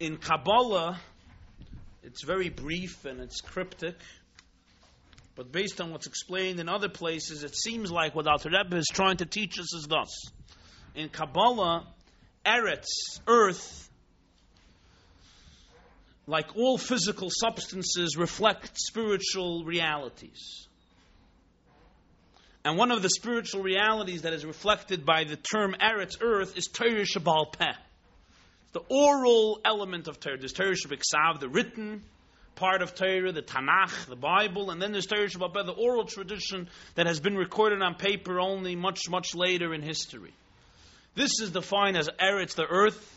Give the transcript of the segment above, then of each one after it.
In Kabbalah, it's very brief and it's cryptic, but based on what's explained in other places, it seems like what Alter Rebbe is trying to teach us is thus. In Kabbalah, Eretz, earth, like all physical substances, reflect spiritual realities. And one of the spiritual realities that is reflected by the term Eretz, earth, is Torah Sheba'al Peh. The oral element of Torah. There's Torah Shebiksav, the written part of Torah, the Tanakh, the Bible, and then there's Torah Sheba'al Peh, the oral tradition that has been recorded on paper only much, much later in history. This is defined as Eretz, the earth,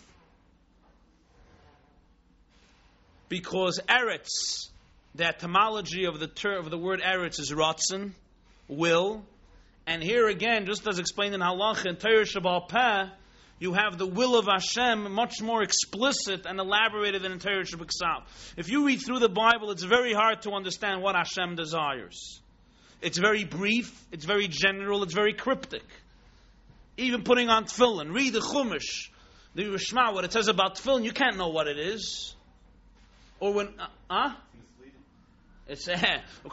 because Eretz, the etymology of the word Eretz is Ratzon, will, and here again, just as explained in Halacha and Torah Sheba'al Peh, you have the will of Hashem much more explicit and elaborated than in Torah Shebiksav. If you read through the Bible, it's very hard to understand what Hashem desires. It's very brief, it's very general, it's very cryptic. Even putting on tefillin, read the Chumash, the Rishma, what it says about tefillin, you can't know what it is. Or when, It's you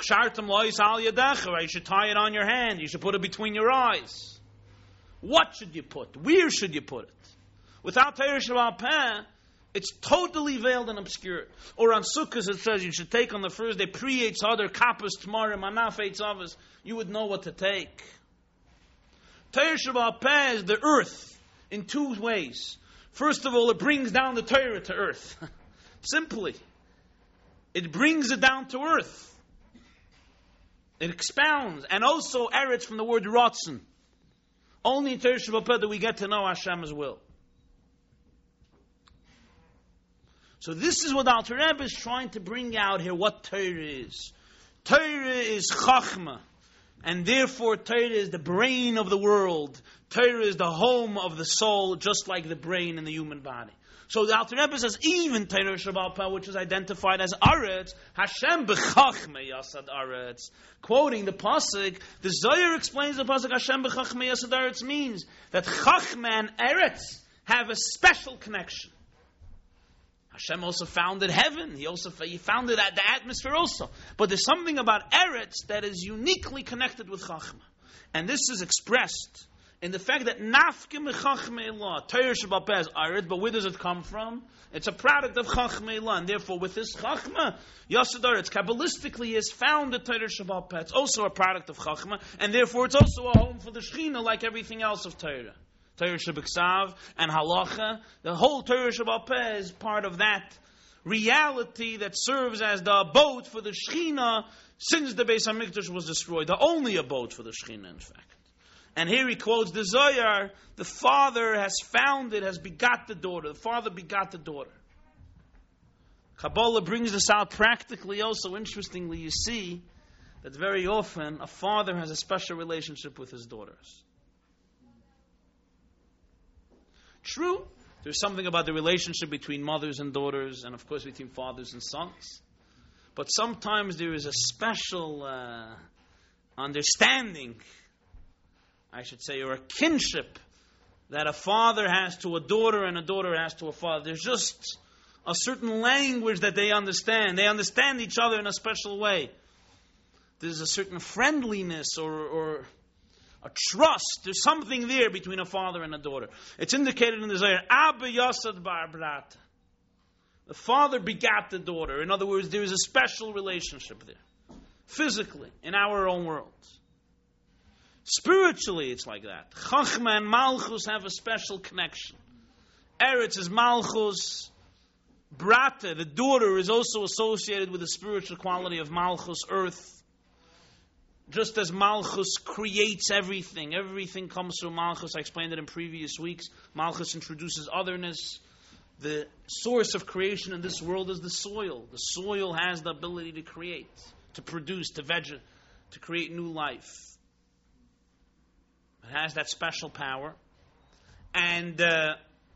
should tie it on your hand, you should put it between your eyes. What should you put? Where should you put it? Without Torah Sheba'al Peh, it's totally veiled and obscured. Or on Sukkot it says you should take on the first day pre-Eitz Hadar, Kappas, Tamarim, Manaf, Eitz Avos. You would know what to take. Torah Sheba'al Peh is the earth in two ways. First of all, it brings down the Torah to earth. Simply. It brings it down to earth. It expounds. And also Eretz from the word Ratzon. Only in Torah Sheba'al Peh do we get to know Hashem's will. So this is what Alter Rebbe is trying to bring out here, what Torah is. Torah is Chachma, and therefore Torah is the brain of the world. Torah is the home of the soul, just like the brain in the human body. So the Alter Rebbe says, even Torah Sheba'al Peh, which is identified as Aretz, Hashem b'chachme yasad Aretz. Quoting the pasuk, the Zohar explains the pasuk, Hashem b'chachme yasad Aretz means that Chachma and Eretz have a special connection. Hashem also founded heaven. He founded the atmosphere also. But there's something about Eretz that is uniquely connected with Chachma. And this is expressed in the fact that Nafke Mechachme Elah, Torah Sheba'al Peh is Eretz, but where does it come from? It's a product of Chachme Elah, and therefore with this Chachma, Yasad Aretz, Kabbalistically is found the Torah Sheba'al Peh. It's also a product of Chachma, and therefore it's also a home for the Shechina, like everything else of Torah. Torah Shebiksav and Halacha, the whole Torah Sheba'al Peh is part of that reality that serves as the abode for the Shechina since the Beis HaMikdash was destroyed. The only abode for the Shechina, in fact. And here he quotes the Zohar, the father has founded, has begot the daughter. The father begot the daughter. Kabbalah brings this out practically also. Interestingly, you see that very often a father has a special relationship with his daughters. True, there's something about the relationship between mothers and daughters, and of course between fathers and sons. But sometimes there is a special understanding, I should say, or a kinship that a father has to a daughter and a daughter has to a father. There's just a certain language that they understand. They understand each other in a special way. There's a certain friendliness or a trust. There's something there between a father and a daughter. It's indicated in the Zohar, Abba Yasad Bar Brat. The father begat the daughter. In other words, there is a special relationship there. Physically, in our own worlds. Spiritually, it's like that. Chachma and Malchus have a special connection. Eretz is Malchus. Brata, the daughter, is also associated with the spiritual quality of Malchus, earth. Just as Malchus creates everything. Everything comes through Malchus. I explained it in previous weeks. Malchus introduces otherness. The source of creation in this world is the soil. The soil has the ability to create, to produce, to vegetate, to create new life. It has that special power. And that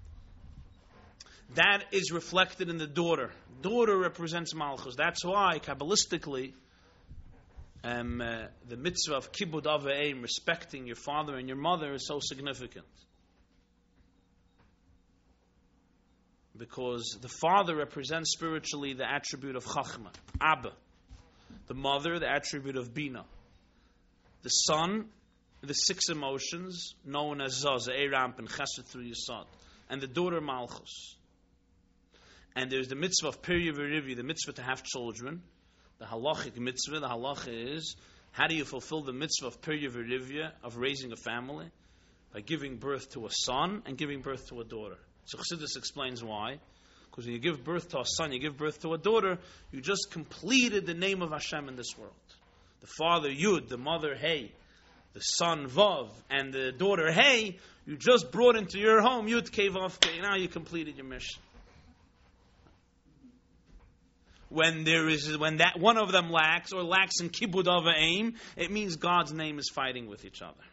is reflected in the daughter. Daughter represents Malchus. That's why, Kabbalistically, the mitzvah of Kibud Av V'Eim, respecting your father and your mother, is so significant. Because the father represents spiritually the attribute of Chachma, Abba. The mother, the attribute of Bina. The son, the 6 emotions, known as Zaz, Eiramp, and Chesed through Yisod. And the daughter, Malchus. And there's the mitzvah of Pirya V'Rivya, the mitzvah to have children. The halachic mitzvah, the halacha is, how do you fulfill the mitzvah of Pirya V'Rivya, of raising a family? By giving birth to a son and giving birth to a daughter. So Chassidus explains why. Because when you give birth to a son, you give birth to a daughter, you just completed the name of Hashem in this world. The father Yud, the mother Hey, the son Vav, and the daughter Hey, you just brought into your home Yud Kei Vav Kei. Now you completed your mission. When that one of them lacks or lacks in Kibud Av Ha'im, it means God's name is fighting with each other.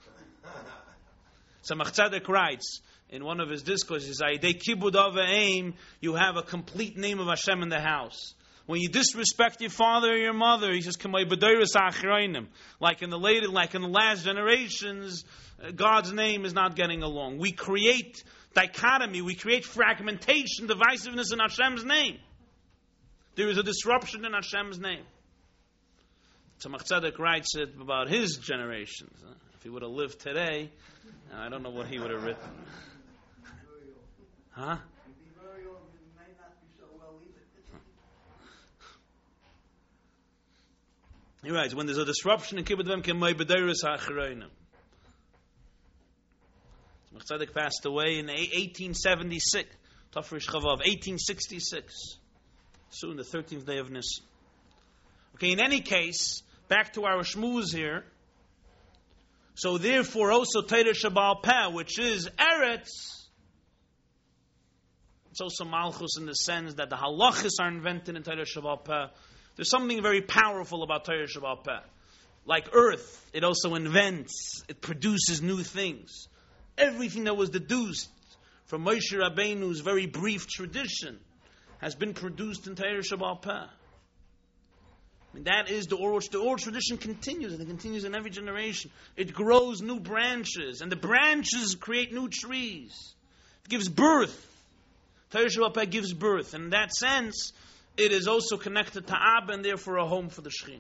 So Tzemach Tzedek writes in one of his discourses, Kibud Av Ha'im, you have a complete name of Hashem in the house. When you disrespect your father or your mother, he says, like in the last generations, God's name is not getting along. We create dichotomy, we create fragmentation, divisiveness in Hashem's name. There is a disruption in Hashem's name. Tzemach Tzedek writes it about his generations. If he would have lived today, I don't know what he would have written. Huh? He writes, when there's a disruption in Kibbutz Avim, Kemay B'deiros HaAchronim. Tzemach Tzedek passed away in 1876. Tafresh Chavav, 1866. Soon, the 13th day of Nisan. Okay, in any case, back to our shmooze here. So therefore, also Torah Sheba'al Peh, which is Eretz, it's also Malchus in the sense that the halachas are invented in Torah Sheba'al Peh. There's something very powerful about Torah Sheba'al Peh. Like earth, it also invents, it produces new things. Everything that was deduced from Moshe Rabbeinu's very brief tradition has been produced in Torah Sheba'al Peh. That is the oral tradition continues, and it continues in every generation. It grows new branches, and the branches create new trees. It gives birth. Torah Sheba'al Peh gives birth. And in that sense, it is also connected to Abba, and therefore a home for the Shekhinah.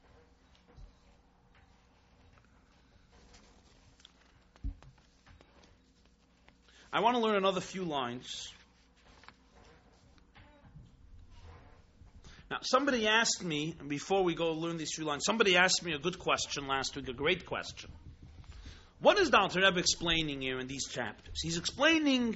I want to learn another few lines. Now, somebody asked me, and before we go learn these few lines, somebody asked me a good question last week, a great question. What is the Alter Rebbe explaining here in these chapters? He's explaining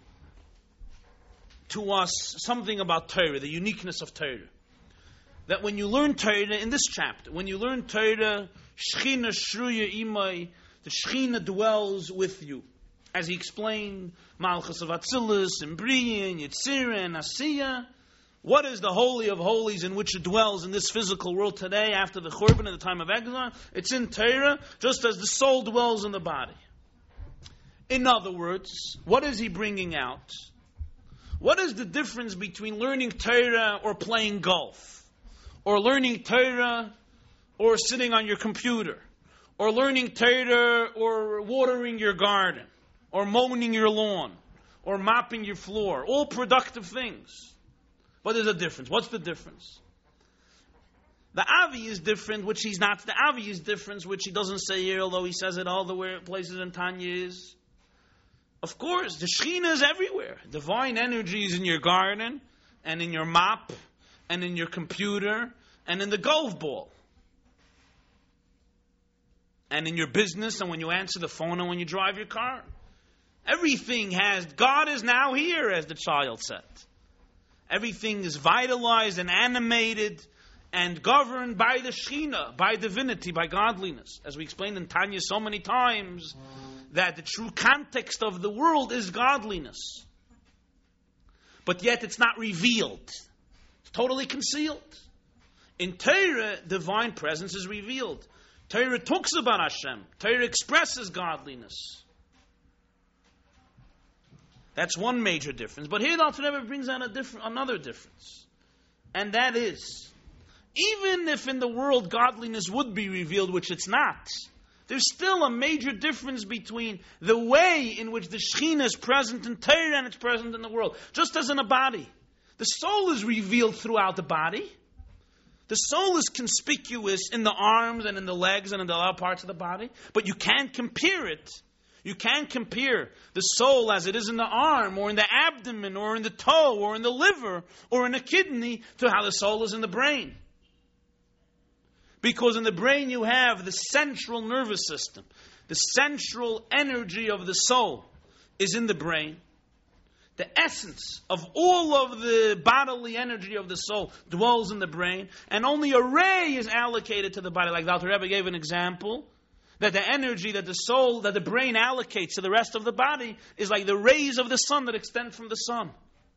to us something about Torah, the uniqueness of Torah. That when you learn Torah, in this chapter, when you learn Torah, Shechina Shruya Imai, the Shechina dwells with you. As he explained, Malchus of Atzilus, and Briya, and Yetzirah, and Asiya. What is the Holy of Holies in which it dwells in this physical world today after the Churban at the time of exile? It's in Torah, just as the soul dwells in the body. In other words, what is he bringing out? What is the difference between learning Torah or playing golf? Or learning Torah or sitting on your computer? Or learning Torah or watering your garden? Or mowing your lawn? Or mopping your floor? All productive things. But there's a difference. What's the difference? The Avi is different, which he's not. The Avi is different, which he doesn't say here, although he says it all the places in Tanya is. Of course, the Shekhinah is everywhere. Divine energy is in your garden, and in your mop, and in your computer, and in the golf ball. And in your business, and when you answer the phone, and when you drive your car. Everything has, God is now here, as the child said. Everything is vitalized and animated and governed by the Shekhinah, by divinity, by godliness. As we explained in Tanya so many times, that the true context of the world is godliness. But yet it's not revealed. It's totally concealed. In Torah, divine presence is revealed. Torah talks about Hashem. Torah expresses godliness. That's one major difference. But here the Alter Rebbe brings out another difference. And that is, even if in the world godliness would be revealed, which it's not, there's still a major difference between the way in which the Shekhinah is present in Torah and it's present in the world. Just as in a body. The soul is revealed throughout the body. The soul is conspicuous in the arms and in the legs and in the other parts of the body. But you can't compare it. You can't compare the soul as it is in the arm or in the abdomen or in the toe or in the liver or in the kidney to how the soul is in the brain. Because in the brain you have the central nervous system. The central energy of the soul is in the brain. The essence of all of the bodily energy of the soul dwells in the brain. And only a ray is allocated to the body. Like the Alter Rebbe gave an example. That the energy that the soul, that the brain allocates to the rest of the body is like the rays of the sun that extend from the sun.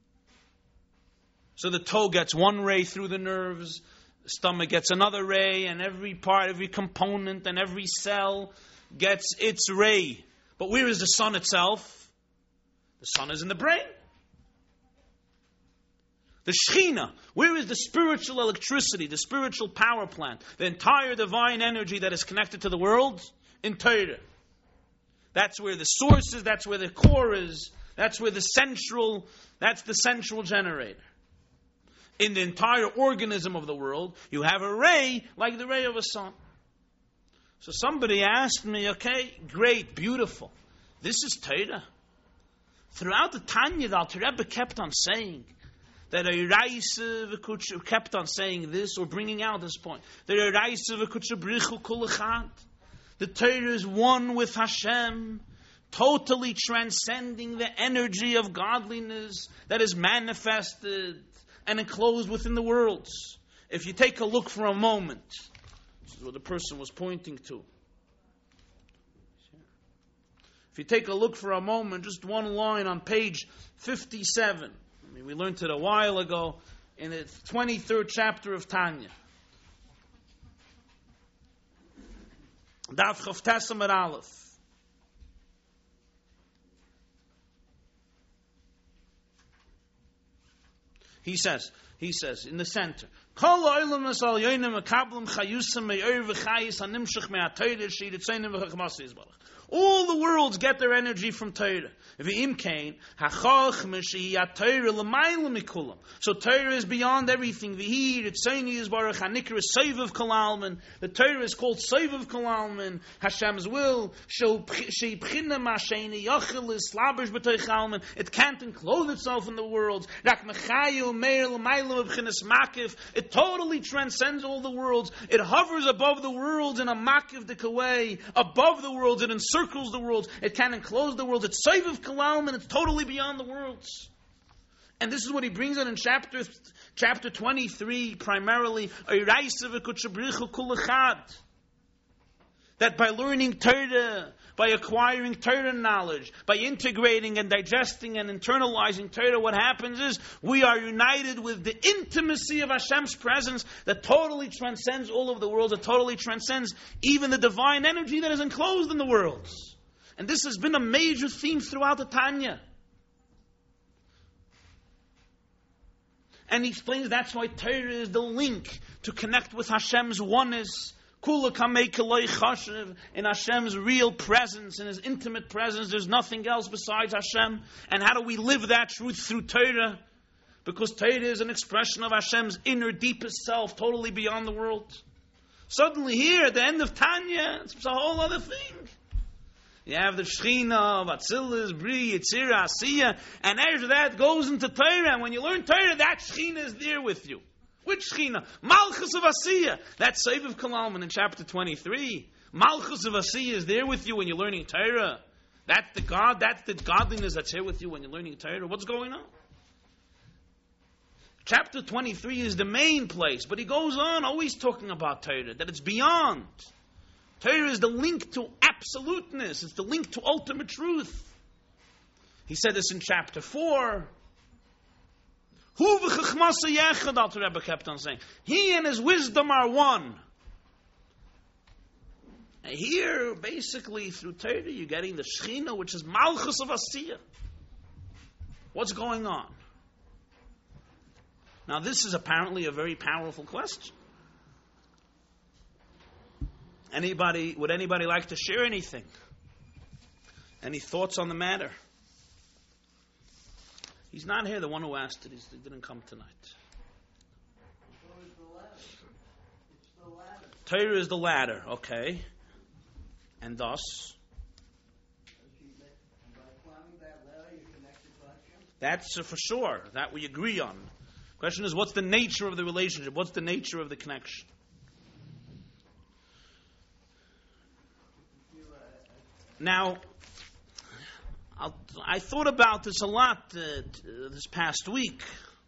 So the toe gets one ray through the nerves. The stomach gets another ray, and every part, every component, and every cell gets its ray. But where is the sun itself? The sun is in the brain. The Shekhinah, where is the spiritual electricity, the spiritual power plant, the entire divine energy that is connected to the world? In Torah. That's where the source is, that's where the core is, that's where that's the central generator. In the entire organism of the world, you have a ray like the ray of a sun. So somebody asked me, okay, great, beautiful. This is Torah. Throughout the Tanya, the Alter Rebbe kept on saying that a Reise kept on saying this or bringing out this point. That a Reise v'kutchabrichu kol echad. The Torah is one with Hashem, totally transcending the energy of godliness that is manifested and enclosed within the worlds. If you take a look for a moment, this is what the person was pointing to. If you take a look for a moment, just one line on page 57. We learned it a while ago in the 23rd chapter of Tanya. Daf Chof Tes Amud Aleph. He says in the center, Kol ha'olam asal yonim mekablim chayusam me'or v'chayis hanimshach me'atayre she'yitzaynim v'chachmas yizbarach. All the worlds get their energy from Torah. V'im kain, ha'chachma she'hi Torah l'mayla mikulam. So Torah is beyond everything. V'hi yitzayni yizbarach hanikra soivav kol almin. The Torah is called soivav kol almin. Hashem's will. She'ibchina ma'sheini yachil is slabish b'toich almin. It can't enclose itself in the worlds. Rak mechayu meir l'mayla m'bchinas makif. It totally transcends all the worlds. It hovers above the worlds in a makif dekaway. Above the worlds, it encircles the worlds. It can't enclose the worlds. It's soiv of kalam, and it's totally beyond the worlds. And this is what he brings on in chapter 23, primarily. That by learning Torah, by acquiring Torah knowledge, by integrating and digesting and internalizing Torah, what happens is we are united with the intimacy of Hashem's presence that totally transcends all of the worlds, that totally transcends even the divine energy that is enclosed in the worlds. And this has been a major theme throughout the Tanya. And he explains that's why Torah is the link to connect with Hashem's oneness. In Hashem's real presence, in His intimate presence, there's nothing else besides Hashem. And how do we live that truth through Torah? Because Torah is an expression of Hashem's inner, deepest self, totally beyond the world. Suddenly here, at the end of Tanya, it's a whole other thing. You have the Shekhinah of Atzilus, Bri, Yitzira, Asiya, and after that goes into Torah. And when you learn Torah, that Shekhinah is there with you. Which Shekhinah? Malchus of Asiya. That's Soiv of Kalalman in chapter 23. Malchus of Asiya is there with you when you're learning Torah. That's the godliness that's here with you when you're learning Torah. What's going on? Chapter 23 is the main place, but he goes on always talking about Torah, that it's beyond. Torah is the link to absoluteness. It's the link to ultimate truth. He said this in chapter 4. Hu v'chachmasa yechad, Alter Rebbe kept on saying. He and his wisdom are one. And here, basically, through Torah, you're getting the Shekhinah, which is Malchus of Asiya. What's going on? Now, this is apparently a very powerful question. Would anybody like to share anything? Any thoughts on the matter? He's not here, the one who asked it. He didn't come tonight. Torah is the ladder, okay. And thus? That's for sure. That we agree on. Question is, what's the nature of the relationship? What's the nature of the connection? Now, I thought about this a lot this past week.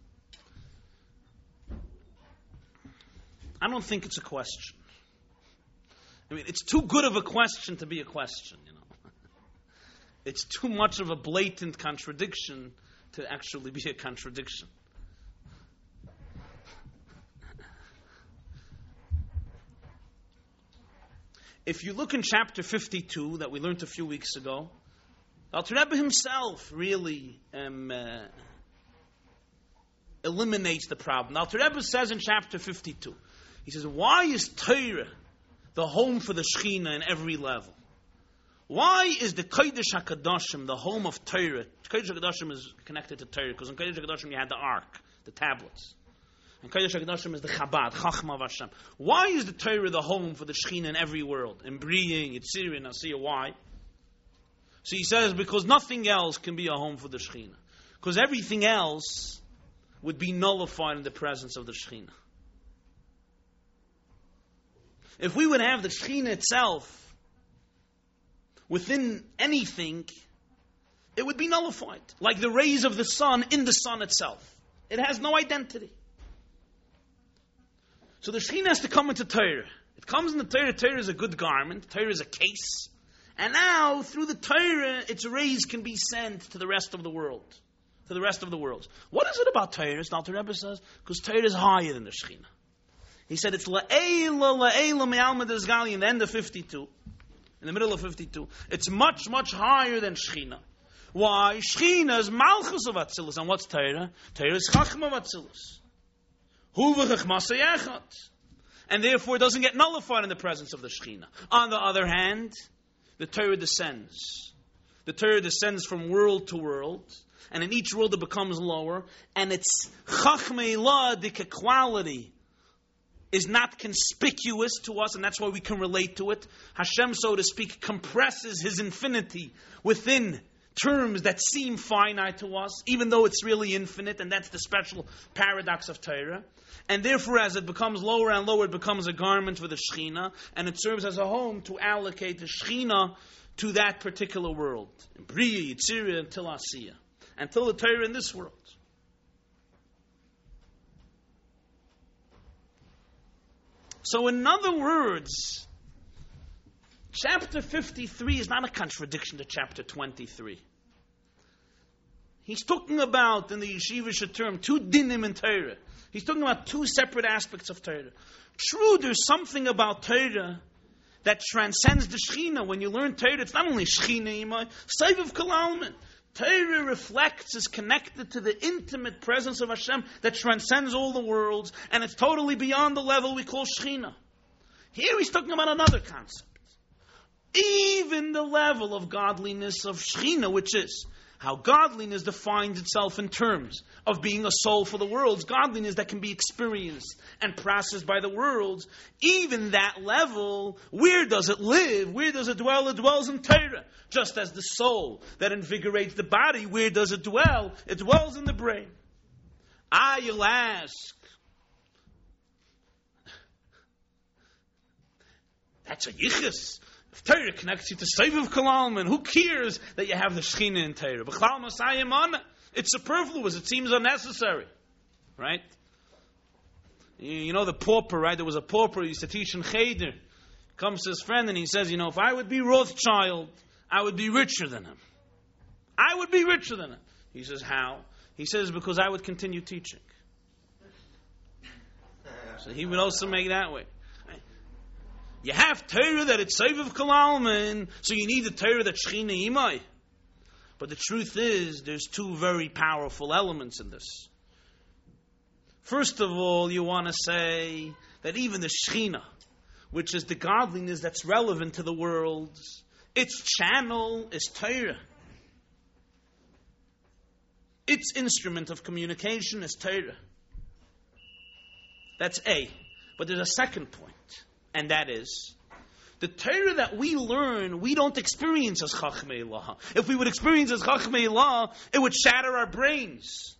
I don't think it's a question. I mean, it's too good of a question to be a question, you know. It's too much of a blatant contradiction to actually be a contradiction. If you look in chapter 52 that we learned a few weeks ago, Alter Rebbe himself really eliminates the problem. Alter Rebbe says in chapter 52, he says, why is Torah the home for the Shekhinah in every level? Why is the Kodesh HaKadoshim the home of Torah? Kodesh HaKadoshim is connected to Torah, because in Kodesh HaKadoshim you had the Ark, the tablets. And Kodesh HaKadoshim is the Chabad, Chachma of Hashem. Why is the Torah the home for the Shekhinah in every world? In Briya, Yitzirah, and Asiyah, why? So he says, because nothing else can be a home for the Shekhinah. Because everything else would be nullified in the presence of the Shekhinah. If we would have the Shekhinah itself within anything, it would be nullified. Like the rays of the sun in the sun itself. It has no identity. So the Shekhinah has to come into Torah. It comes in the Torah. Torah is a good garment. Torah is a case. And now, through the Torah, its rays can be sent to the rest of the world. To the rest of the worlds. What is it about Torah? Alter Rebbe says, because Torah is higher than the Shekhinah. He said it's la'ela me'alma dezgali in the end of 52. In the middle of 52. It's much, much higher than Shekhinah. Why? Shekhinah is Malchus of Atzilus. And what's Torah? Torah is Chachma of Atzilus. Hu v'chachmasa yechad. And therefore it doesn't get nullified in the presence of the Shekhinah. On the other hand, the Torah descends. The Torah descends from world to world. And in each world it becomes lower. And its Chachmei Ladik quality is not conspicuous to us, and that's why we can relate to it. Hashem, so to speak, compresses His infinity within terms that seem finite to us, even though it's really infinite, and that's the special paradox of Torah. And therefore, as it becomes lower and lower, it becomes a garment for the Shekhinah, and it serves as a home to allocate the Shekhinah to that particular world. In Briya, Yitzirah, until Asiyah. Until the Torah in this world. So in other words, chapter 53 is not a contradiction to chapter 23. He's talking about, in the yeshivish term, two dinim in Torah. He's talking about two separate aspects of Torah. True, there's something about Torah that transcends the Shekhinah. When you learn Torah, it's not only Shekhinah, Imai, Seiv Kol Almin. Torah reflects, is connected to the intimate presence of Hashem that transcends all the worlds, and it's totally beyond the level we call Shekhinah. Here he's talking about another concept. Even the level of godliness of Shekhinah, which is how godliness defines itself in terms of being a soul for the worlds, godliness that can be experienced and processed by the worlds, even that level, where does it live? Where does it dwell? It dwells in Torah. Just as the soul that invigorates the body, where does it dwell? It dwells in the brain. You'll ask, that's a yichus. If Torah connects you to Seiv Kol Almin, who cares that you have the Shekhinah in Torah? B'chlal Masayim Mana. It's superfluous. It seems unnecessary. Right? You know the pauper, right? There was a pauper who used to teach in Cheder. Comes to his friend and he says, if I would be Rothschild, I would be richer than him. I would be richer than him. He says, how? He says, because I would continue teaching. So he would also make that way. You have Torah that it's Seiv Kol Almin, so you need the Torah that Shekhinah Imai. But the truth is, there's two very powerful elements in this. First of all, you want to say that even the Shekhinah, which is the godliness that's relevant to the world. Its channel is Torah. Its instrument of communication is Torah. That's A. But there's a second point, and that is, the Torah that we learn, we don't experience as Chachmei Elah. If we would experience as Chachmei Elah, it would shatter our brains.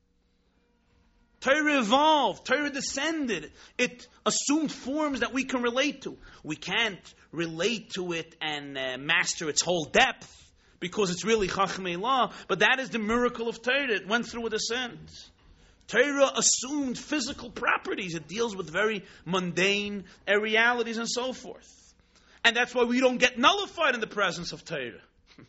Torah evolved, Torah descended. It assumed forms that we can relate to. We can't relate to it and master its whole depth, because it's really Chachmei Elah, but that is the miracle of Torah. It went through a descent. Torah assumed physical properties. It deals with very mundane realities and so forth. And that's why we don't get nullified in the presence of Torah.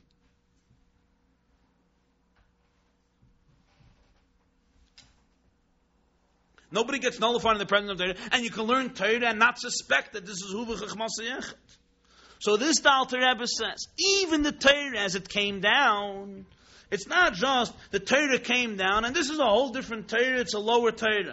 Nobody gets nullified in the presence of Torah, and you can learn Torah and not suspect that this is Hu B'Chachmas Yechid. So this the Alter Rebbe says, even the Torah as it came down, it's not just the Torah came down, and this is a whole different Torah, it's a lower Torah.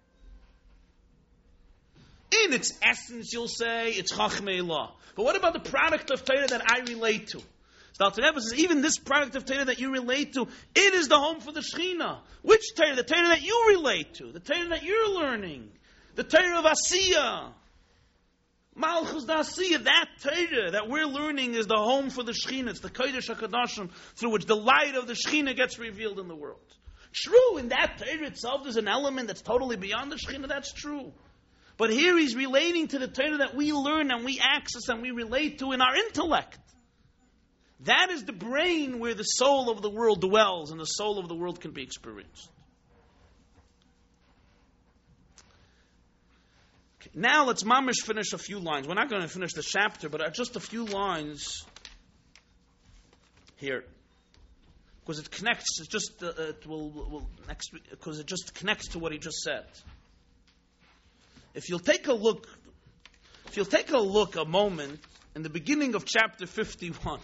In its essence, you'll say, it's Chachmei Elah. But what about the product of Torah that I relate to? So the Alter Rebbe says, even this product of Torah that you relate to, it is the home for the Shekhinah. Which Torah? The Torah that you relate to, the Torah that you're learning, the Torah of Asiyah. Malchus Da'asiyah, that Torah that we're learning is the home for the Shekhinah. It's the Kodesh HaKadoshim through which the light of the Shekhinah gets revealed in the world. True, in that Torah itself there's an element that's totally beyond the Shekhinah, that's true. But here he's relating to the Torah that we learn and we access and we relate to in our intellect. That is the brain where the soul of the world dwells and the soul of the world can be experienced. Now let's mamish finish a few lines. We're not going to finish the chapter, but just a few lines here, because it connects. It just because it just connects to what he just said. If you'll take a look a moment in the beginning of chapter 51,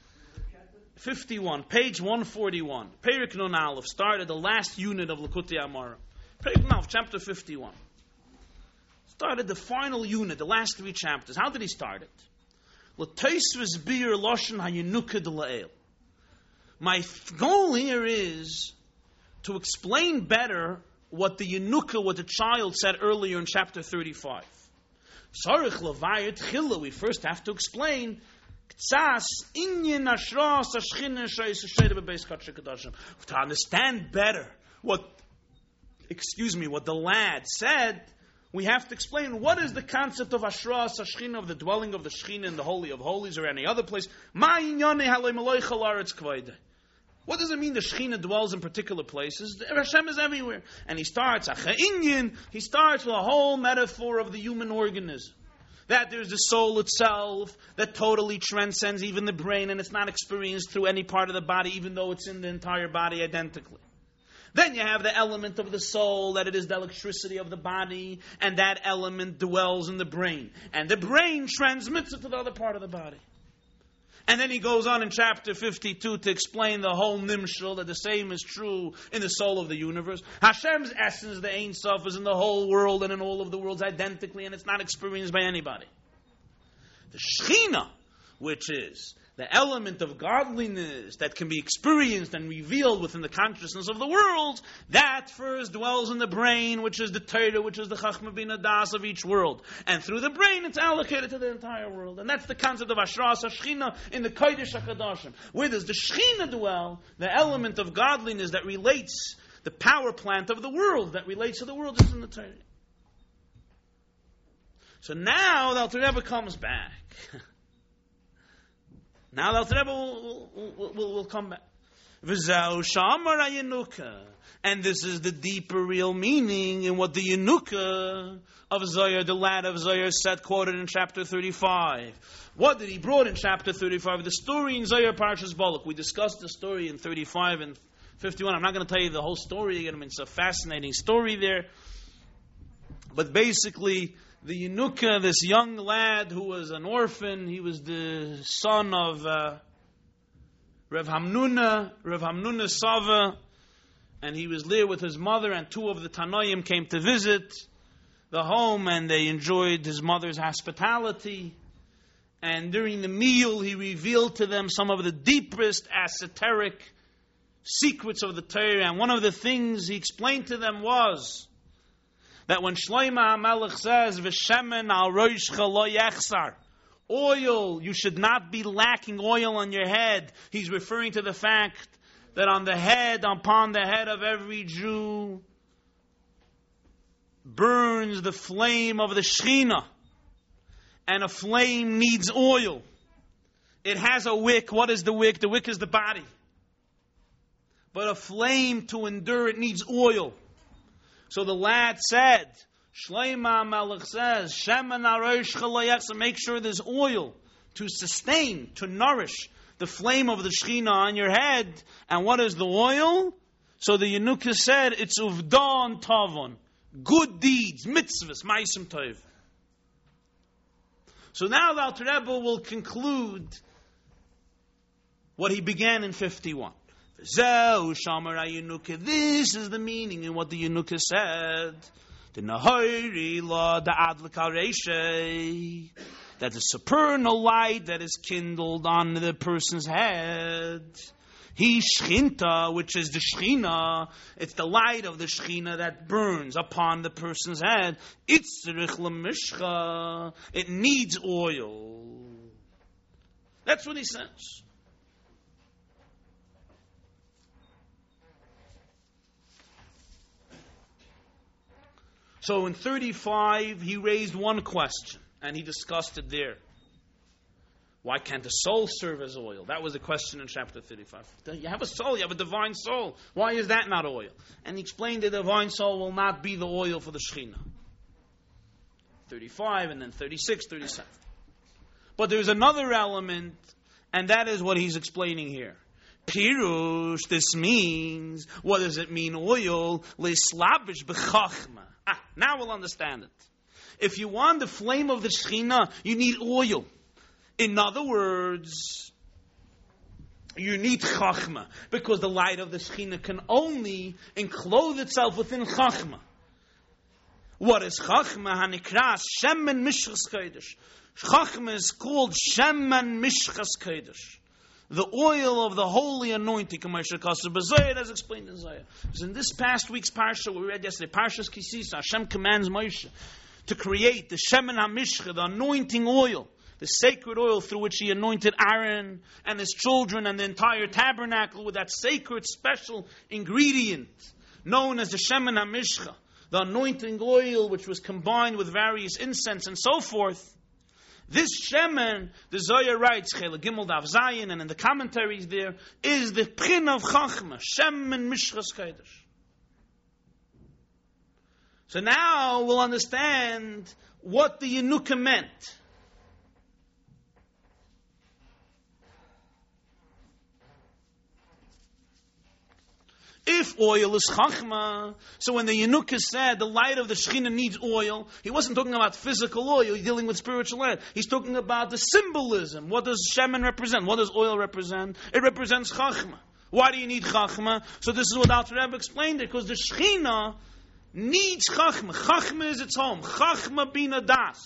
page 141, Perek Nun Aleph, started the last unit of Likutei Amara. Perek Nun Aleph, chapter 51. Started the final unit, the last 3 chapters. How did he start it? L'toisvus bir loshen hayenuka de la'el. My goal here is to explain better what the Yenuka, what the child said earlier in chapter 35. Tzarich levayit chila. We first have to explain ktsas inyan ashras hashchina shayis shayda bebeis kadsha kadashim. To understand better what the lad said, we have to explain what is the concept of Ashras Hashchina, of the dwelling of the Shechina in the Holy of Holies or any other place. What does it mean the Shechina dwells in particular places? Hashem is everywhere. And he starts with a whole metaphor of the human organism. That there's the soul itself that totally transcends even the brain, and it's not experienced through any part of the body, even though it's in the entire body identically. Then you have the element of the soul, that it is the electricity of the body, and that element dwells in the brain. And the brain transmits it to the other part of the body. And then he goes on in chapter 52 to explain the whole nimshal, that the same is true in the soul of the universe. Hashem's essence, the Ein Sof, is in the whole world and in all of the worlds identically, and it's not experienced by anybody. The Shechina, which is the element of godliness that can be experienced and revealed within the consciousness of the world, that first dwells in the brain, which is the Torah, which is the Chachma Bina Das of each world. And through the brain, it's allocated to the entire world. And that's the concept of Ashras HaShechina in the Kodesh HaKadoshim. Where does the Shechina dwell? The element of godliness that relates, the power plant of the world that relates to the world, is in the Torah. So now the Alter Rebbe comes back. Now the Alter Rebbe will come back. And this is the deeper real meaning in what the Yenuka of Zohar, the lad of Zohar, said, quoted in chapter 35. What did he brought in chapter 35? The story in Zohar Parshas Balak. We discussed the story in 35 and 51. I'm not going to tell you the whole story again. I mean, it's a fascinating story there. But basically, the Yenuka, this young lad who was an orphan, he was the son of Rav Hamnuna Sava, and he was there with his mother, and 2 of the Tanoim came to visit, the home and they enjoyed his mother's hospitality. And during the meal, he revealed to them some of the deepest esoteric secrets of the Torah. And one of the things he explained to them was that when Shlomo HaMelech says, "V'shemen al roshcha lo yechsar," oil, you should not be lacking oil on your head. He's referring to the fact that upon the head of every Jew, burns the flame of the Shekhinah. And a flame needs oil. It has a wick. What is the wick? The wick is the body. But a flame, to endure, it needs oil. So the lad said, Shlomo HaMelech says, Shemen HaRoshcha lo yechsar, make sure there's oil to sustain, to nourish the flame of the Shekhinah on your head. And what is the oil? So the Yenuka said, it's uvdon tavon, good deeds, mitzvahs, ma'asim tov. So now the Alter Rebbe will conclude what he began in 51. This is the meaning in what the Yenuka said. The Nahori la the Adlikal Reishei, that the supernal light that is kindled on the person's head. He Shchinta, which is the Shechina, it's the light of the Shechina that burns upon the person's head. It's Tzarich L'Mishcha, it needs oil. That's what he says. So in 35, he raised one question, and he discussed it there. Why can't the soul serve as oil? That was the question in chapter 35. You have a soul, you have a divine soul. Why is that not oil? And he explained the divine soul will not be the oil for the Shekhinah. 35, and then 36, 37. But there's another element, and that is what he's explaining here. Pirush, this means, what does it mean, oil? Leslabish b'chachma. Now we'll understand it. If you want the flame of the Shekhinah, you need oil. In other words, you need chachma, because the light of the Shekhinah can only enclose itself within chachma. What is chachma? Hanikras shemen mishchas kodesh. Chachma is called shemen mishchas kodesh, the oil of the holy anointing, as explained in Zayah. Because in this past week's parsha, we read yesterday, Parshas Kisisa, Hashem commands Moshe to create the shemen hamishcha, the anointing oil, the sacred oil through which he anointed Aaron and his children and the entire tabernacle with that sacred special ingredient known as the shemen hamishcha, the anointing oil which was combined with various incense and so forth. This shemen, the Zohar writes, Chela Gimel Daf Zayin, and in the commentaries there, is the prin of Chachma, shemen mishchas kodesh. So now we'll understand what the Yenuka meant. If oil is chachma, so when the Yenuka said the light of the Shekhinah needs oil, he wasn't talking about physical oil, he's dealing with spiritual light. He's talking about the symbolism. What does shemen represent? What does oil represent? It represents chachma. Why do you need chachma? So this is what Alter Rebbe explained it, because the Shekhinah needs chachma. Chachma is its home. Chachma bina das,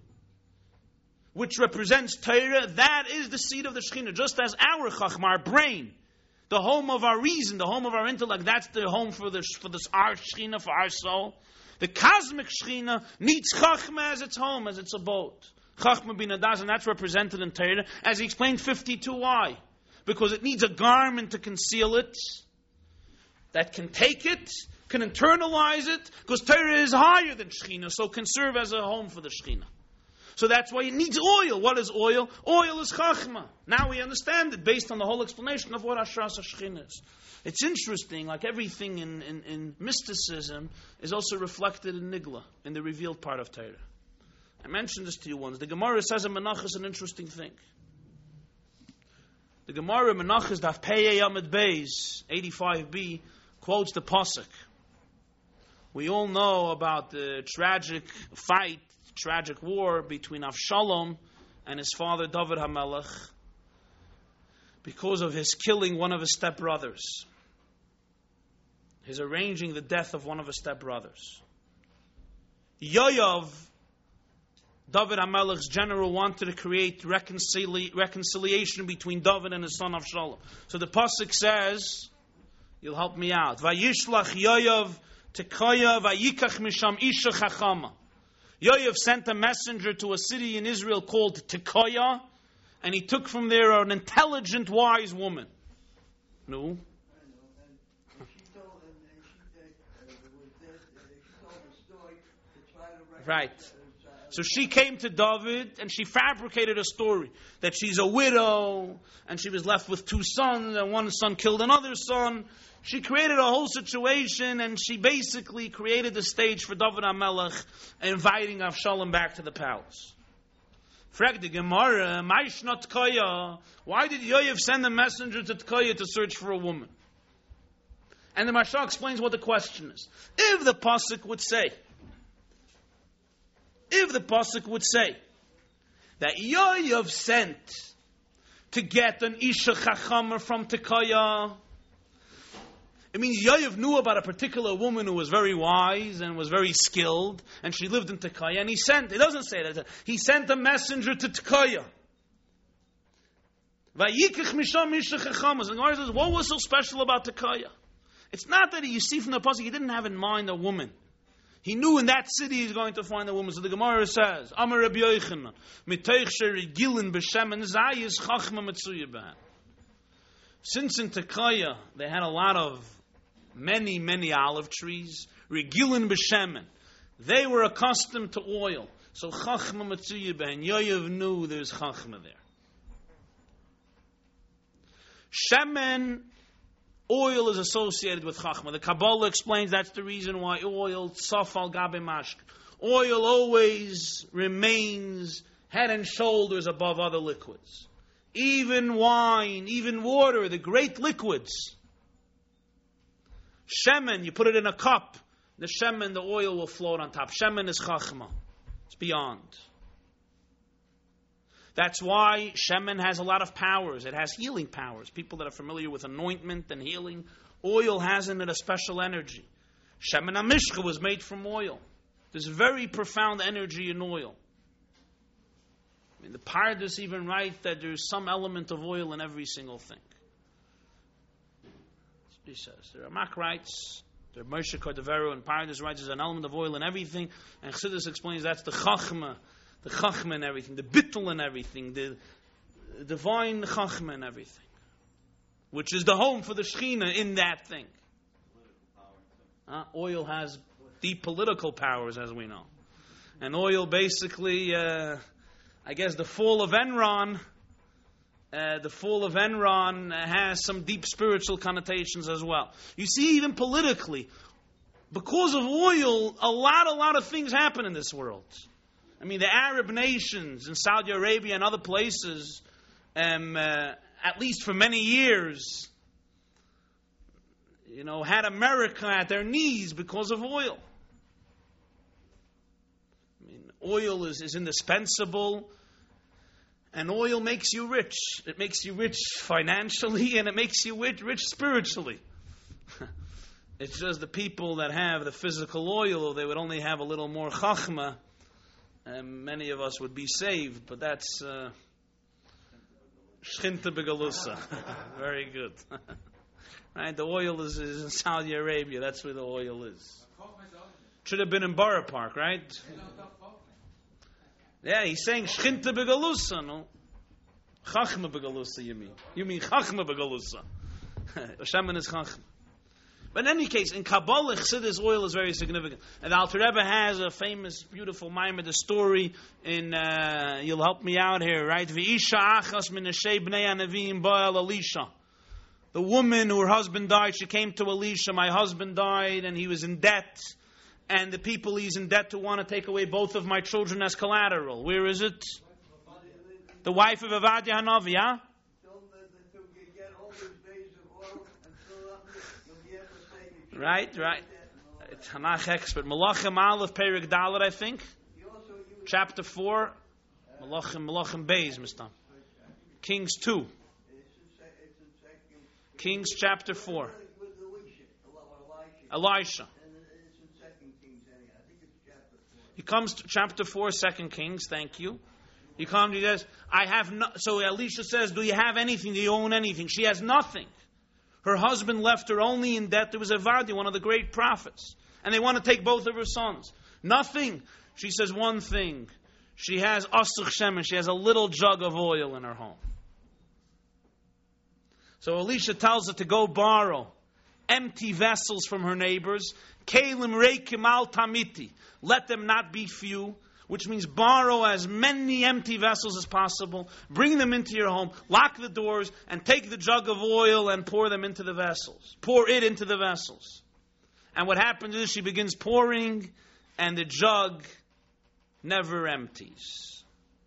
which represents Torah. That is the seat of the Shekhinah, just as our chachma, our brain, the home of our reason, the home of our intellect, that's the home for this our Shekhinah, for our soul. The cosmic Shekhinah needs Chachma as its home, as its abode. Chachma bina das, and that's represented in Torah, as he explained 52y. Because it needs a garment to conceal it, that can take it, can internalize it, because Torah is higher than Shekhinah, so can serve as a home for the Shekhinah. So that's why it needs oil. What is oil? Oil is chachma. Now we understand it based on the whole explanation of what Hashras HaShekhinah is. It's interesting, like everything in mysticism is also reflected in Nigla, in the revealed part of Torah. I mentioned this to you once. The Gemara says in Menachos an interesting thing. The Gemara in Menachos Daf Pei Yamid Beis 85b quotes the pasuk. We all know about the tragic war between Avshalom and his father David HaMelech because of his killing one of his stepbrothers, his arranging the death of one of his stepbrothers. Yoav, David HaMelech's general, wanted to create reconciliation between David and his son Avshalom. So the pasuk says, you'll help me out. Vayishlach Yoav tekoya vayikach misham isha chachama. Yoav sent a messenger to a city in Israel called Tekoya, and he took from there an intelligent, wise woman. No. Right. So she came to David and she fabricated a story that she's a widow and she was left with 2 sons and one son killed another son. She created a whole situation and she basically created the stage for David HaMelech inviting Avshalom back to the palace. Frag the Gemara, Maishna Tekoya, why did Yoav send a messenger to Tekoya to search for a woman? And the Maharsha explains what the question is. If the pasuk would say that Yoav sent to get an Isha Chachama from Tekoya, it means Yoav knew about a particular woman who was very wise and was very skilled, and she lived in Tekoya, and it doesn't say that, he sent a messenger to Tekoya. Vayikach misham Isha Chachama. And the Gemara says, what was so special about Tekoya? It's not that you see from the pasuk, he didn't have in mind a woman. He knew in that city he's going to find a woman. So the Gemara says, Amar Rabbi Yochanan, Miteich she'regilin b'shem and zayis chachma metzuya b'han. Since in Tekoya they had a lot of many olive trees, regilin b'shemen, they were accustomed to oil. So chachma metzuya b'han, Yoav knew there's chachma there. Shemen, oil is associated with chachma. The Kabbalah explains that's the reason why oil, safal gabe mashk. Oil always remains head and shoulders above other liquids. Even wine, even water, the great liquids. Shemen, you put it in a cup, the shemen, the oil will float on top. Shemen is chachma. It's beyond. That's why Shemen has a lot of powers. It has healing powers. People that are familiar with anointment and healing, oil has in it a special energy. Shemen HaMishcha was made from oil. There's very profound energy in oil. I mean, the Pardes even write that there's some element of oil in every single thing. He says. The Ramak writes, the Moshe Cordovero and Pardes writes there's an element of oil in everything, and Chassidus explains that's the Chachma. The Chachma and everything, the Bittul and everything, the divine Chachma and everything, which is the home for the Shechina in that thing. Oil has deep political powers, as we know. And oil basically, I guess the fall of Enron has some deep spiritual connotations as well. You see, even politically, because of oil, a lot of things happen in this world. I mean, the Arab nations in Saudi Arabia and other places, at least for many years, had America at their knees because of oil. I mean, oil is indispensable, and oil makes you rich. It makes you rich financially, and it makes you rich spiritually. It's just the people that have the physical oil, they would only have a little more chachma, and many of us would be saved, but that's Shchinta Begalusa. Very good. Right? The oil is in Saudi Arabia. That's where the oil is. Should have been in Borough Park, right? Yeah, he's saying Shchinta Begalusa, no? Chachma Begalusa, you mean? You mean Chachma Begalusa. Shemen is Chachma. But in any case, in Kabbalah, Chassidus oil is very significant. And the Alter Rebbe has a famous, beautiful Maimon, the story in, you'll help me out here, right? V'isha achas min neshei bnei hanavim ba'al Elisha. The woman, her husband died, she came to Elisha, my husband died, and he was in debt. And the people he's in debt to want to take away both of my children as collateral. Where is it? The wife of Avadia Hanavi, huh? Right. Tanakh expert. Malachim Aleph Perek Dalet, I think. Chapter 4. Malachim Beis, Mr. Kings 2. Kings chapter 4. Elisha. He comes to chapter 4, 2 Kings, thank you. He comes, he says, I have no, so Elisha says, do you have anything? Do you own anything? She has nothing. Her husband left her only in debt. There was a Vardi, one of the great prophets. And they want to take both of her sons. Nothing. She says one thing. She has Asuch Shemen. She has a little jug of oil in her home. So Elisha tells her to go borrow empty vessels from her neighbors. Kelim reikim al tamiti. Let them not be few. Which means borrow as many empty vessels as possible. Bring them into your home. Lock the doors. And take the jug of oil and pour them into the vessels. Pour it into the vessels. And what happens is she begins pouring. And the jug never empties.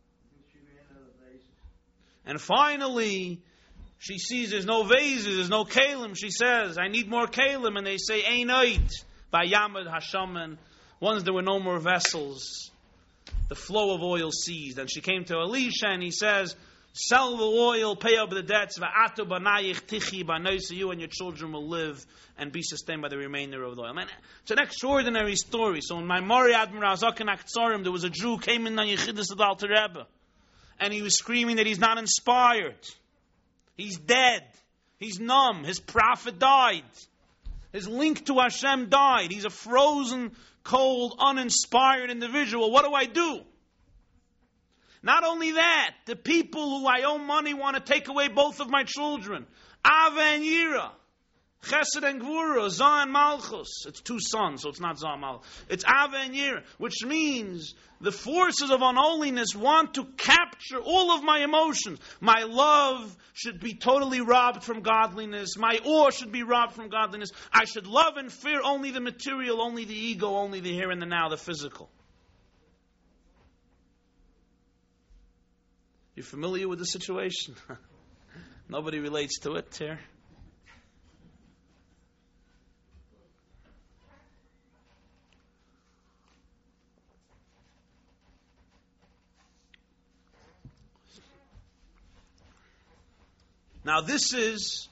And finally, she sees there's no vases, there's no kalim. She says, I need more kalim. And they say, Einoit, by Yamad Hashaman. Once there were no more vessels, the flow of oil ceased. And she came to Elisha and he says, sell the oil, pay up the debts, va'atu banayich tichi banayis, so you and your children will live and be sustained by the remainder of the oil. Man, it's an extraordinary story. So in my Mori Admiral Zaken Aktsarim, there was a Jew came in on Yechidus of the Alter Rebbe, and he was screaming that he's not inspired. He's dead. He's numb. His prophet died. His link to Hashem died. He's a frozen, cold, uninspired individual. What do I do? Not only that, the people who I owe money want to take away both of my children. Ava and Yira. Chesed and Gvura. Zah and Malchus. It's two sons, so it's not Zah and Malchus. It's Ava and Yira. Which means the forces of unholiness want to capture all of my emotions. My love should be totally robbed from godliness. My awe should be robbed from godliness. I should love and fear only the material, only the ego, only the here and the now, the physical. You're familiar with the situation? Nobody relates to it here. Now this is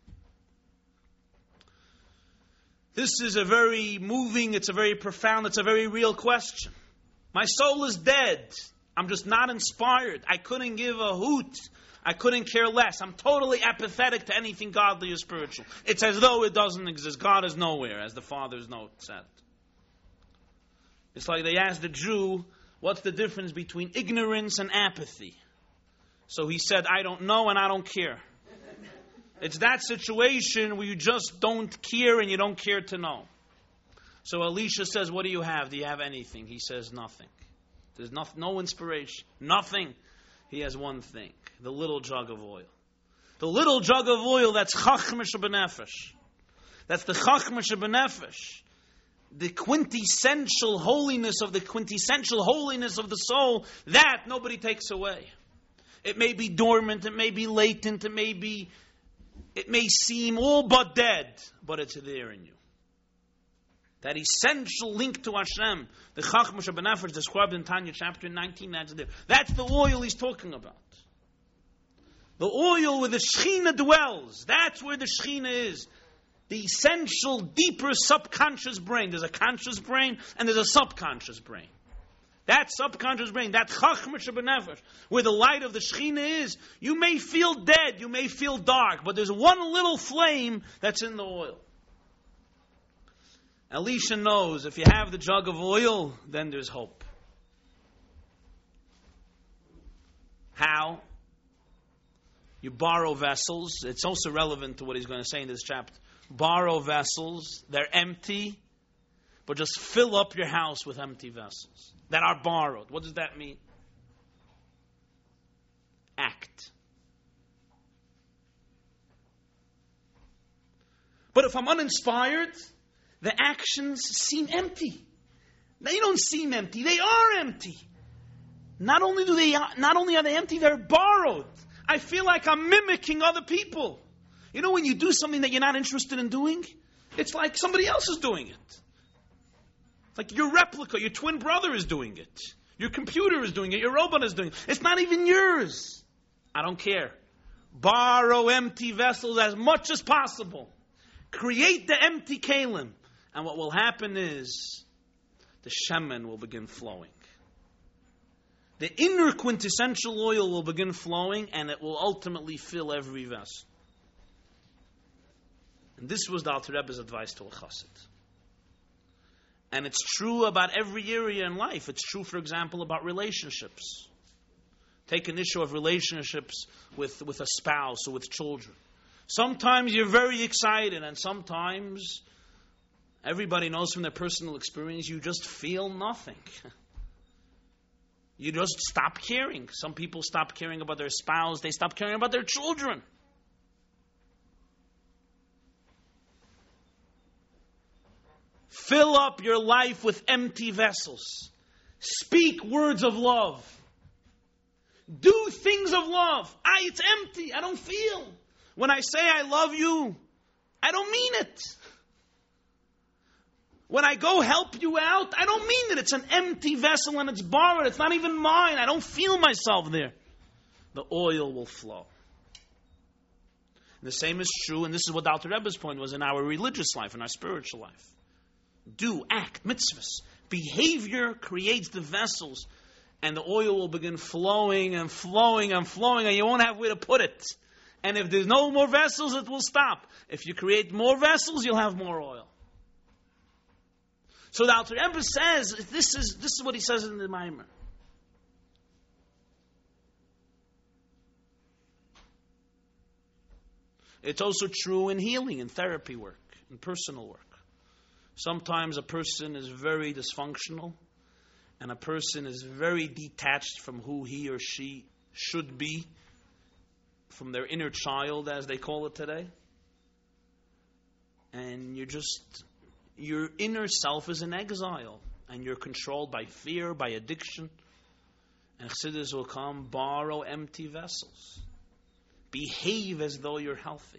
a very moving, it's a very profound, it's a very real question. My soul is dead. I'm just not inspired. I couldn't give a hoot. I couldn't care less. I'm totally apathetic to anything godly or spiritual. It's as though it doesn't exist. God is nowhere, as the Father's note said. It's like they asked the Jew, what's the difference between ignorance and apathy? So he said, I don't know and I don't care. It's that situation where you just don't care and you don't care to know. So Elisha says, what do you have? Do you have anything? He says, nothing. There's no inspiration. Nothing. He has one thing. The little jug of oil. The little jug of oil, that's Chachma Shebenefesh. That's the Chachma Shebenefesh. The quintessential holiness of the soul, that nobody takes away. It may be dormant, it may be latent, it may seem all but dead, but it's there in you. That essential link to Hashem, the Chachma Shebenefesh described in Tanya chapter 19, that's the oil he's talking about. The oil where the Shechina dwells, that's where the Shechina is. The essential, deeper subconscious brain. There's a conscious brain and there's a subconscious brain. That subconscious brain, that Chachma Shebenefesh, where the light of the Shechina is, you may feel dead, you may feel dark, but there's one little flame that's in the oil. Elisha knows if you have the jug of oil, then there's hope. How? You borrow vessels. It's also relevant to what he's going to say in this chapter. Borrow vessels. They're empty, but just fill up your house with empty vessels that are borrowed. What does that mean? Act. But if I'm uninspired, the actions seem empty. They don't seem empty. They are empty. Not only are they empty, they're borrowed. I feel like I'm mimicking other people. You know when you do something that you're not interested in doing? It's like somebody else is doing it. Like your replica, your twin brother is doing it. Your computer is doing it. Your robot is doing it. It's not even yours. I don't care. Borrow empty vessels as much as possible. Create the empty kalim. And what will happen is the shemen will begin flowing. The inner quintessential oil will begin flowing, and it will ultimately fill every vessel. And this was the Alter Rebbe's advice to a chassid. And it's true about every area in life. It's true, for example, about relationships. Take an issue of relationships with a spouse or with children. Sometimes you're very excited, and sometimes everybody knows from their personal experience you just feel nothing. You just stop caring. Some people stop caring about their spouse. They stop caring about their children. Fill up your life with empty vessels. Speak words of love. Do things of love. It's empty. I don't feel. When I say I love you, I don't mean it. When I go help you out, I don't mean it. It's an empty vessel and it's borrowed. It's not even mine. I don't feel myself there. The oil will flow. And the same is true, and this is what the Alter Rebbe's point was in our religious life, in our spiritual life. Do, act, mitzvahs. Behavior creates the vessels, and the oil will begin flowing and flowing and flowing, and you won't have where to put it. And if there's no more vessels, it will stop. If you create more vessels, you'll have more oil. So the Alter Rebbe says, this is what he says in the Maimer. It's also true in healing, in therapy work, in personal work. Sometimes a person is very dysfunctional, and a person is very detached from who he or she should be, from their inner child, as they call it today. And your inner self is in exile, and you're controlled by fear, by addiction. And Chassidus will come, borrow empty vessels. Behave as though you're healthy.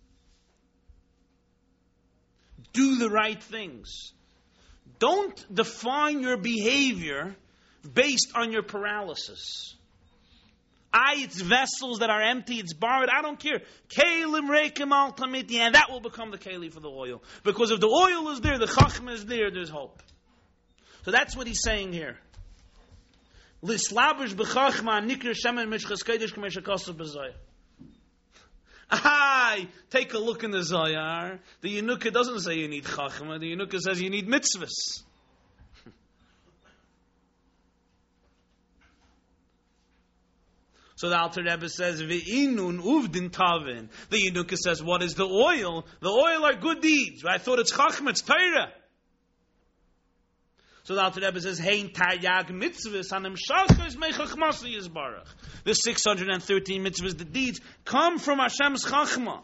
Do the right things. Don't define your behavior based on your paralysis. It's vessels that are empty, it's borrowed, I don't care. Kelim reikim al tamiti, and that will become the keli for the oil. Because if the oil is there, the chachma is there, there's hope. So that's what he's saying here. Lislabish b'chachma nikr shemen mishchas kodesh k'mesh hakasav b'zayah. Take a look in the Zohar. The Yenuka doesn't say you need chachma, the Yenuka says you need mitzvahs. So the Alter Rebbe says, Ve'inun uvdin tavin. The Yenuka says, what is the oil? The oil are good deeds. I thought it's chachma, it's Torah. So the Alter Rebbe says, Hein taryag mitzvahs hanem shachos meichachmasi yizbarach. The 613 mitzvahs, the deeds, come from Hashem's chachma.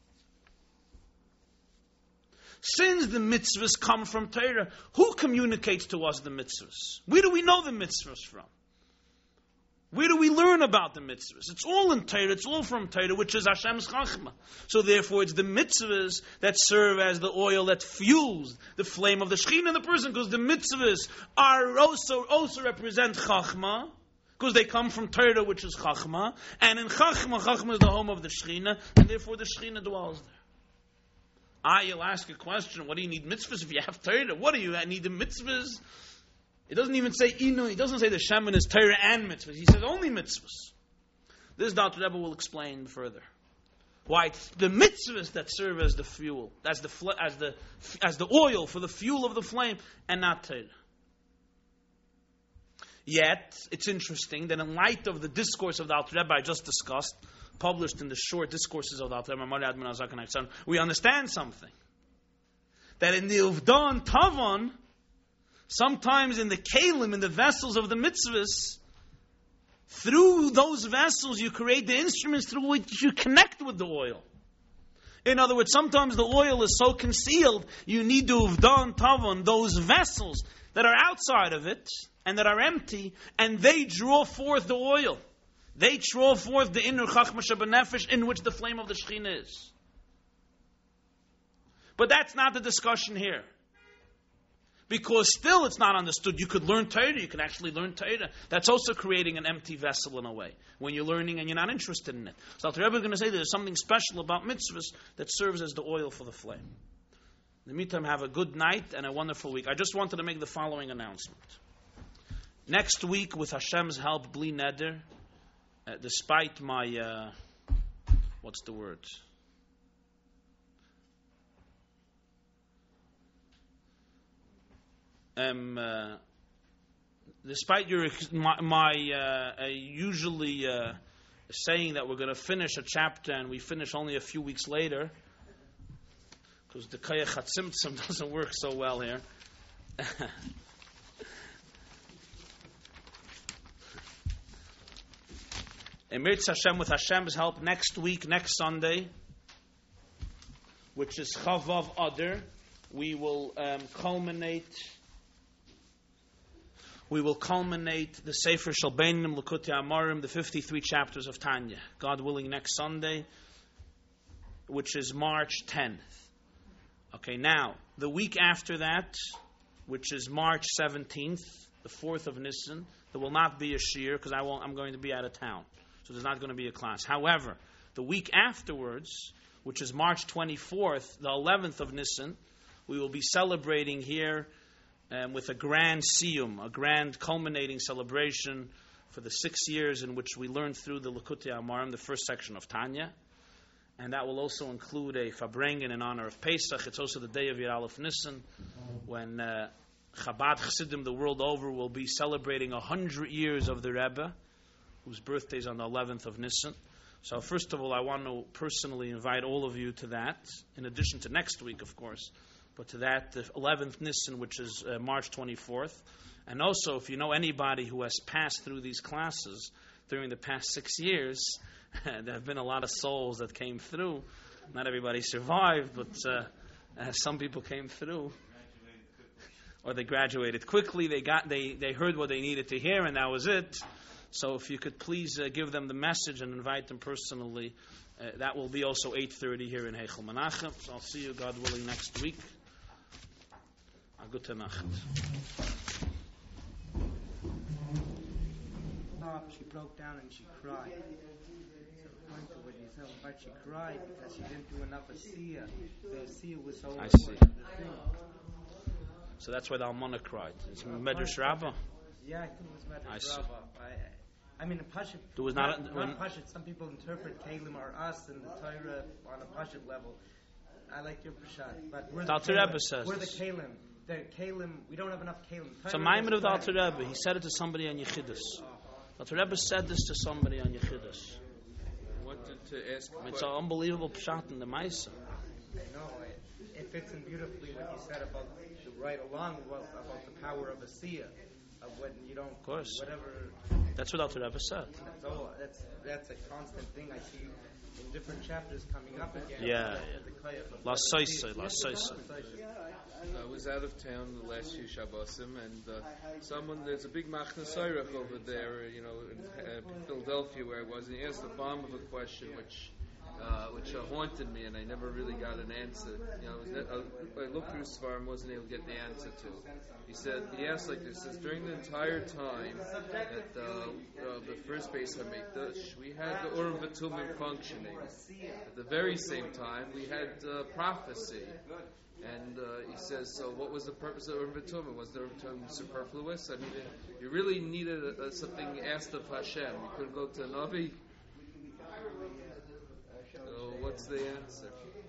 Since the mitzvahs come from Torah, who communicates to us the mitzvahs? Where do we know the mitzvahs from? Where do we learn about the mitzvahs? It's all in Torah, it's all from Torah, which is Hashem's chachma. So therefore it's the mitzvahs that serve as the oil that fuels the flame of the Shekhinah in the person, because the mitzvahs are also represent chachma, because they come from Torah, which is chachma, and in chachma is the home of the Shekhinah, and therefore the Shekhinah dwells there. You'll ask a question, what do you need mitzvahs if you have Torah? What do you need the mitzvahs? It doesn't even say inu. He doesn't say the shemen is Torah and mitzvahs. He says only mitzvahs. This Dr. Rebbe will explain further why it's the mitzvahs that serve as the fuel, as the oil for the fuel of the flame, and not Torah. Yet it's interesting that in light of the discourse of the Alter Rebbe I just discussed, published in the short discourses of the Alter Rebbe, we understand something. That in the Uvdan Tavon, sometimes in the kelim, in the vessels of the mitzvahs, through those vessels you create the instruments through which you connect with the oil. In other words, sometimes the oil is so concealed, you need to uvdan tavon, those vessels that are outside of it and that are empty, and they draw forth the oil. They draw forth the inner chachma shebenefesh in which the flame of the Shekhinah is. But that's not the discussion here. Because still it's not understood. You could learn Torah, you can actually learn Torah. That's also creating an empty vessel in a way, when you're learning and you're not interested in it. So the Rebbe is going to say there's something special about mitzvahs that serves as the oil for the flame. In the meantime, have a good night and a wonderful week. I just wanted to make the following announcement. Next week, with Hashem's help, Bli Neder, despite my, what's the word? Despite my usually saying that we're going to finish a chapter and we finish only a few weeks later, because the Kayach HaTzimtzum doesn't work so well here. Emirtz Hashem, with Hashem's help, next week, next Sunday, which is Chavav Adar, we will culminate the Sefer Shel Beinim Likutei Amarim, the 53 chapters of Tanya. God willing, next Sunday, which is March 10th. Okay, now, the week after that, which is March 17th, the 4th of Nisan, there will not be a shiur because I'm going to be out of town. So there's not going to be a class. However, the week afterwards, which is March 24th, the 11th of Nisan, we will be celebrating here with a grand siyum, a grand culminating celebration for the 6 years in which we learned through the Likutei Amarim, the first section of Tanya. And that will also include a Farbrengen in honor of Pesach. It's also the day of Yud Aleph Nisan, when Chabad Chassidim the world over will be celebrating 100 years of the Rebbe, whose birthday is on the 11th of Nisan. So first of all, I want to personally invite all of you to that, in addition to next week, of course, but to that, the 11th Nisan, which is March 24th. And also, if you know anybody who has passed through these classes during the past 6 years, there have been a lot of souls that came through. Not everybody survived, but some people came through. Or they graduated quickly. They heard what they needed to hear, and that was it. So if you could please give them the message and invite them personally. That will be also 8:30 here in Heichel Menachem. So I'll see you, God willing, next week. A gute Nacht. She broke down and she cried. But she cried because she didn't do enough asiyah. The asiyah was so I important. see. So that's why the Almana cried. It's Medrash Rabbah. Yeah, I think it was I Medrash see. Rabbah. I mean, in Pashut, There was not Pashut. Some people interpret Kalim or us in the Torah on a Pashut level. I like your Pashut, but we're the Alter Kalim. Rebbe says We're the this. Kalim. The Kalim. We don't have enough Kalim. It's a Maimon of the Alter Rebbe. He said it to somebody on Yechidus. Alter Rebbe said this to somebody on Yechidus. I wanted to ask. It's an unbelievable pshat in the Maisa. No, it fits in beautifully what you said about the right along about the power of asiyah, of when you don't. Of course. Whatever. That's what Alter Rebbe said. That's a constant thing I see in different chapters coming up again. Yeah. La Soisa. I was out of town the last few Shabbosim, and there's a big Machnas Oirach over there, in Philadelphia where I was, and he asked the bomb of a question which haunted me, and I never really got an answer. I looked through Svarim, wasn't able to get the answer to. He asked like this: during the entire time that the first base Hamikdash, we had the Urim V'Tumim functioning. At the very same time, we had prophecy. And he says, so what was the purpose of Urim V'Tumim? Was the Urim V'Tumim superfluous? I mean, you really needed something asked of Hashem. You couldn't go to a Navi. So what's the answer?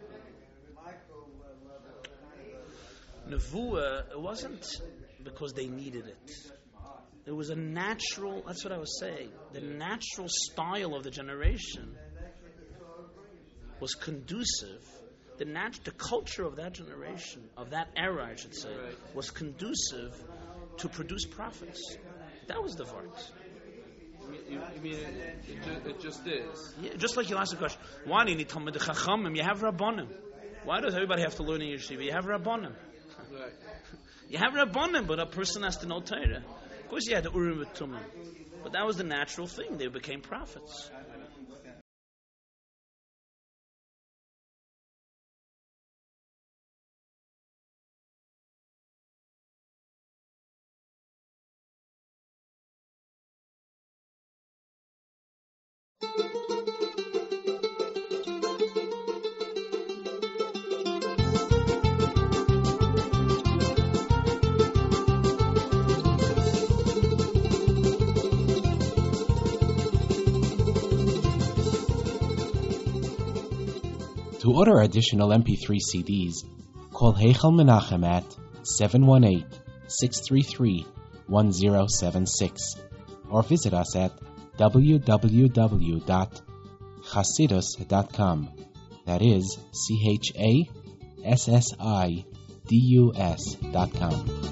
Nevuah, it wasn't because they needed it. It was a natural, that's what I was saying, the natural style of the generation was conducive. The culture of that generation, of that era, I should say, was conducive to produce prophets. That was the vart. You mean it just is? Yeah, just like you asked the question, why do you need Talmud Chachamim? You have Rabbanim. Why does everybody have to learn in yeshiva? You have Rabbanim. Right. You have Rabbanim, but a person has to know Torah. Of course, you had the Urim V'Tumim, but that was the natural thing. They became prophets. To order additional MP3 CDs, call Heichal Menachem at 718-633-1076 or visit us at www.chassidus.com. That is CHASSIDUS.com.